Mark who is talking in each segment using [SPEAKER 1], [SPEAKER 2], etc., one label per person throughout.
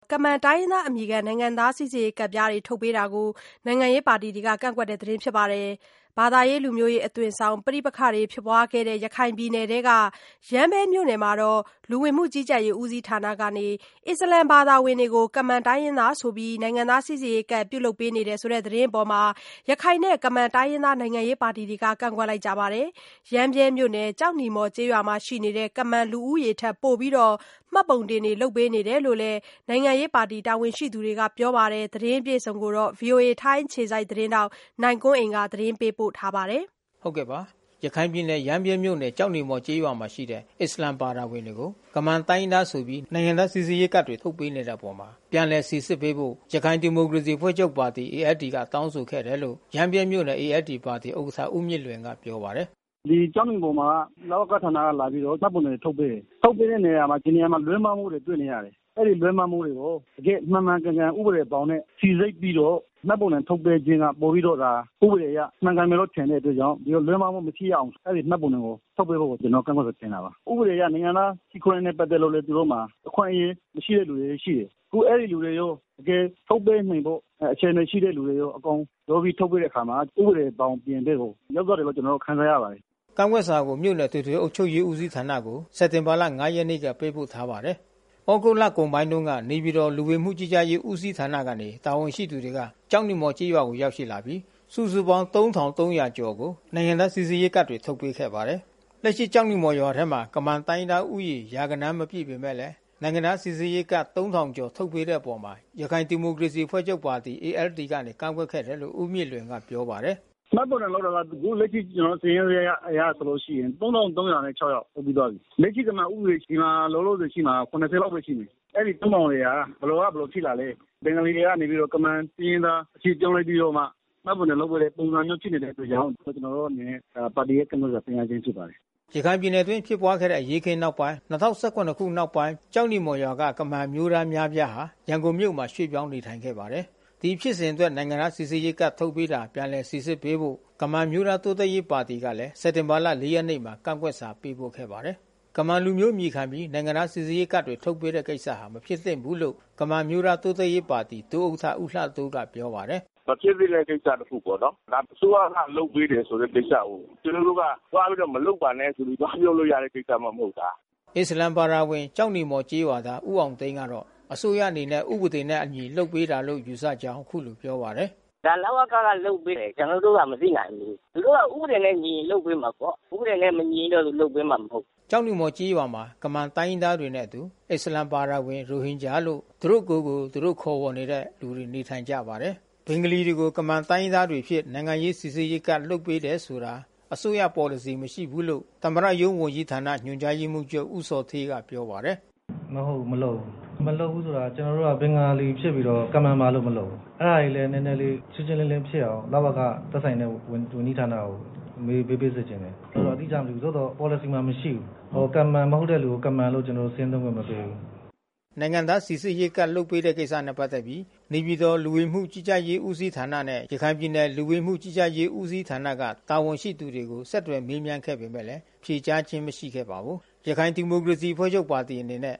[SPEAKER 1] ကမန်တိုင်းရင်းသားအမည်ခံနိုင်ငံသားစိစစ်ရေးကဒ်ပြားတွေထုတ်ပေးတာကိုနိုင်ငံရေးပါတီတွေကကန့်ကွက်တဲ့သတင်းဖြစ်ပါတယ်။ ဘာသာရေးလူမျိုးရေးအသွင်ဆောင်ပဋိပက္ခတွေဖြစ်ပွားခဲ့တဲ့ရခိုင်ပြည်နယ်ထဲကရမ်းဗြဲမြို့နယ်မှာလူဝင်မှုကြီးကြပ်ရေးဦးစီးဌာနကနေ အစ္စလာမ်ဘာသာဝင်တွေကိုကမန်တိုင်းရင်းသားဆိုပြီးနိုင်ငံသားစိစစ်ရေးကဒ်ပြုလုပ်ပေးနေတယ်ဆိုတဲ့သတင်းအပေါ်ရခိုင်နဲ့ကမန်တိုင်းရင်းသားနိုင်ငံရေးပါတီတွေကကန့်ကွက်လိုက်ကြပါတယ်။ ရမ်းဗြဲမြို့နယ်ကျောက်နီမော်ကျေးရွာမှာရှိနေတဲ့ကမန်လူဦးရေထက်ပိုပြီးမှတ်ပုံတင်တွေလုပ်ပေးနေတယ်လို့လည်းနိုင်ငံရေးပါတီတာဝန်ရှိသူတွေကပြောပါတယ်။ သတင်းအပြည့်အစုံကိုဗွီအိုအေထိုင်းအခြေစိုက်သတင်းထောက်နိုင်ကွန်းအိန်ကသတင်းပေးပို့ထားပါတယ်
[SPEAKER 2] ။ ဟုတ်ကဲ့ပါ။ ရခိုင်ပြည်နယ်ရမ်းဗြဲမြို့နယ်ကျောက်နီမော်ကျေးရွာမှာရှိတဲ့အစ္စလာမ်ဘာသာဝင်တွေကိုကမန်တိုင်းရင်းသားဆိုပြီးနိုင်ငံသားစိစစ်ရေးကဒ်တွေထုတ်ပေးနေတဲ့အပေါ်ပြန်လည်စိစစ်ပေးဖို့ရခိုင်ဒီမိုကရေစီအဖွဲ့ချုပ်ပါတီ AFD ကတောင်းဆိုခဲ့တယ်လို့ရမ်းဗြဲမြို့နယ် AFD ပါတီဥက္ကဋ္ဌဦးမြင့်လွင်ကပြောပါတယ်
[SPEAKER 3] ။ဒီကျောင်းမြင်ပေါ်မှာလဝကဌာနကလာပြီးတော့မှတ်ပုံတင်ထုတ်ပေးတယ်။ထုတ်ပေးတဲ့နေရာမှာဒီနေရာမှာလွဲမှားမှုတွေတွေ့နေရတယ်။အဲဒီလွဲမှားမှုတွေကိုတကယ်မှန်မှန်ကန်ကန်ဥပဒေဘောင်နဲ့စီစစ်ပြီးတော့မှတ်ပုံတင်ထုတ်ပေးခြင်းကပို့ပြီးတော့ဥပဒေအရမှန်ကန်မယ်လို့ထင်တဲ့အတွက်ကြောင့်ဒီလိုလွဲမှားမှုမရှိအောင်အဲဒီမှတ်ပုံတင်ကိုထုတ်ပေးဖို့ကျွန်တော်ကန့်ကွက်တင်တာပါ။ဥပဒေအရနိုင်ငံသားကြီးခွင့်နဲ့ပတ်သက်လို့လည်းသူတို့မှာအခွင့်အရေးမရှိတဲ့လူတွေရှိတယ်။အခုအဲဒီလူတွေရောတကယ်ထုတ်ပေးနိုင်ဖို့အခြေအနေရှိတဲ့လူတွေရောအကုန်ရောပြီးထုတ်ပေးတဲ့အခါမှာဥပဒေဘောင်ပြင်တဲ့ကိုရောက်သွားတယ်လို့ကျွန်တော်တို့ခံစားရပါတယ်
[SPEAKER 2] ။ကန့်ကွက်စာကိုမြို့နယ်ထွေထွေအုပ်ချုပ်ရေးဦးစီးဌာနကိုစက်တင်ဘာလ5ရက်နေ့ကပေးပို့ထားပါတယ်။ဩဂုတ်လကုန်ပိုင်းတုန်းကနေပြည်တော်လူဝင်မှုကြီးကြပ်ရေးဦးစီးဌာနကနေတာဝန်ရှိသူတွေကကျောက်နီမော်ကျေးရွာကိုရောက်ရှိလာပြီးစုစုပေါင်း3300ကျော်ကိုနိုင်ငံသားစိစစ်ရေးကဒ်တွေထုတ်ပေးခဲ့ပါတယ်။လက်ရှိကျောက်နီမော်ရွာထဲမှာကမန်တိုင်းသားဥယျာရာကနန်းမပြည့်ပေမဲ့လည်းနိုင်ငံသားစိစစ်ရေးကဒ်3000ကျော်ထုတ်ပေးတဲ့အပေါ်ရခိုင်ဒီမိုကရေစီအဖွဲ့ချုပ်ပါတီ ALD ကနေကန့်ကွက်ခဲ့တယ်လို့ဦးမြင့်လွင်ကပြောပါတယ်
[SPEAKER 3] ။မှတ်ပုံတင်လောက်တာကအခုလက်ရှိကျွန်တော်စည်ရင်းအရဆိုလို့ရှိရင်3306ယောက်ထုတ်ပြီးသွားပြီ။လက်ရှိကမှဥပဒေရှိမှာလောလောဆယ်ရှိမှာ80လောက်ပဲရှိမယ်။အဲဒီ3000တွေကဘယ်လိုဖြစ်လာလဲ။ဘင်္ဂလီတွေကနေပြီးတော့ကမန်စည်ရင်းသားအဖြစ်ပြောင်းလိုက်ပြီးတော့မှမှတ်ပုံတင်လုပ်ပေးတဲ့ပုံစံမျိုးဖြစ်နေတဲ့အတွက်ကြောင့်ကျွန်တော်တို့အနေနဲ့ပါတီရဲ့ကန့်ကွက်စာတင်ရခြင်းဖြစ်ပါတယ်
[SPEAKER 2] ။ရခိုင်ပြည်နယ်တွင်းဖြစ်ပွားခဲ့တဲ့အရေးခင်းနောက်ပိုင်း2018ခုနောက်ပိုင်းကျောက်နီမော်ရွာကကမန်မျိုးသားများပြားဟာရန်ကုန်မြို့မှာရွှေ့ပြောင်းနေထိုင်ခဲ့ပါတယ်။ဒီဖြစ်စဉ်အတွက်နိုင်ငံသားစိစစ်ရေးကဒ်ထုတ်ပေးတာပြန်လည်စိစစ်ပေးဖို့ကမန်မျိုးသားတိုးတက်ရေးပါတီကလည်းစက်တင်ဘာလ4ရက်နေ့မှာကန့်ကွက်စာပေးပို့ခဲ့ပါတယ်။ကမန်လူမျိုးမြည်ခံပြီးနိုင်ငံသားစိစစ်ရေးကဒ်တွေထုတ်ပေးတဲ့ကိစ္စဟာမဖြစ်သင့်ဘူးလို့ကမန်မျိုးသားတိုးတက်ရေးပါတီဒုဥက္ကဋ္ဌဦးလှတိုးကပြောပါတယ်
[SPEAKER 4] ။မဖြစ်သေးတဲ့ကိစ္စတစ်ခုပေါ့နော်။ဒါအစိုးရကလုပ်ပေးတယ်ဆိုတဲ့ကိစ္စကိုကျွန်တော်တို့ကသွားပြီးတော့မလုပ်ပါနဲ့ဆိုပြီးသွားပြောလို့ရတဲ့ကိစ္စမှမဟုတ်တာ
[SPEAKER 2] ။အစ္စလာမ်ဘာသာဝင်ကျောက်နီမော်ကျေးရွာသားဦးအောင်သိန်းကတော့အစိုးရအနေနဲ့ဥပဒေနဲ့အညီလုပ်ပေးတာလို့ယူဆကြောင်းအခုလိုပြောပါတယ်
[SPEAKER 5] ။ဒါလဝကလုပ်ပေးတယ်ကျွန်တော်တို့ကမသိနိုင်ဘူး။သူတို့ကဥပဒေနဲ့ညီလုပ်ပေးမှာပေါ့။ဥပဒေနဲ့မညီတော့လုပ်ပေးမှာမဟုတ်
[SPEAKER 2] ။ကျောက်နီမော်ကျေးရွာမှာကမန်တိုင်းရင်းသားတွေနဲ့အတူအစ္စလာမ်ဘာသာဝင်ရိုဟင်ဂျာလို့သူတို့ကိုသူတို့ခေါ်ဝေါ်နေတဲ့လူတွေနေထိုင်ကြပါတယ်။ဘင်္ဂလီတွေကိုကမန်တိုင်းရင်းသားတွေဖြစ်နိုင်ငံရေးစီစစ်ရေးကလုပ်ပေးတယ်ဆိုတာအစိုးရပေါ်လစီမရှိဘူးလို့သမ္မတရုံးဝန်ကြီးဌာနညွှန်ကြားရေးမှူးချုပ်ဦးစောထေးကပြောပါတယ်
[SPEAKER 6] ။မလုပ်ဘူးဆိုတာကျွန်တော်တို့ကဘင်္ဂါလီဖြစ်ပြီးတော့ကမန်ပါလို့မလုပ်ဘူး။အဲ့ဒါကြီးလည်းနည်းနည်းလေးချင်းချင်းလင်းလင်းဖြစ်အောင်လဘကသက်ဆိုင်တဲ့ဝန်ကြီးဌာနကိုမေးပေးစစ်ခြင်းတယ်။ဆိုတော့အတိအကျမသိဘူးသို့တော့ policy မှာမရှိဘူး။ကမန်မဟုတ်တဲ့လူကိုကမန်လို့ကျွန်တော်တို့စဉ်းသုံးခွင့်မပေးဘူး
[SPEAKER 2] ။နိုင်ငံသားစီစစ်ရေးကလုပ်ပေးတဲ့ကိစ္စနဲ့ပတ်သက်ပြီးနေပြည်တော်လူဝင်မှုကြီးကြပ်ရေးဦးစီးဌာနနဲ့ရခိုင်ပြည်နယ်လူဝင်မှုကြီးကြပ်ရေးဦးစီးဌာနကတာဝန်ရှိသူတွေကိုဆက်သွယ်မေးမြန်းခဲ့ပေမဲ့ဖြေကြားခြင်းမရှိခဲ့ပါဘူး။ရခိုင်ဒီမိုကရေစီအဖွဲ့ချုပ်ပါတီအနေနဲ့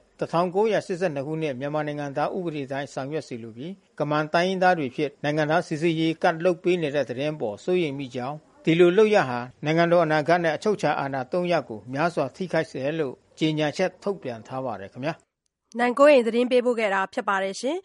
[SPEAKER 2] 1982ခုနှစ်မြန်မာနိုင်ငံသားဥပဒေတိုင်းဆောင်ရွက်စီလိုပြီးကမန်တိုင်းရင်းသားတွေဖြစ်နိုင်ငံသားစီစစ်ရေးကလုပ်ပေးနေတဲ့သတင်းပေါ်စိုးရိမ်မိကြောင်းဒီလိုလုပ်ရဟာနိုင်ငံတော်အနာဂတ်နဲ့အချုပ်အခြာအာဏာ3ရပ်ကိုများစွာထိခိုက်စေလို့ကြေညာချက်ထုတ်ပြန်ထားပါတယ်ခင်ဗျာ
[SPEAKER 1] နိုင်ကွန်းရင်သတင်းပေးပို့ခဲ့တာဖြစ်ပါတယ်ရှင်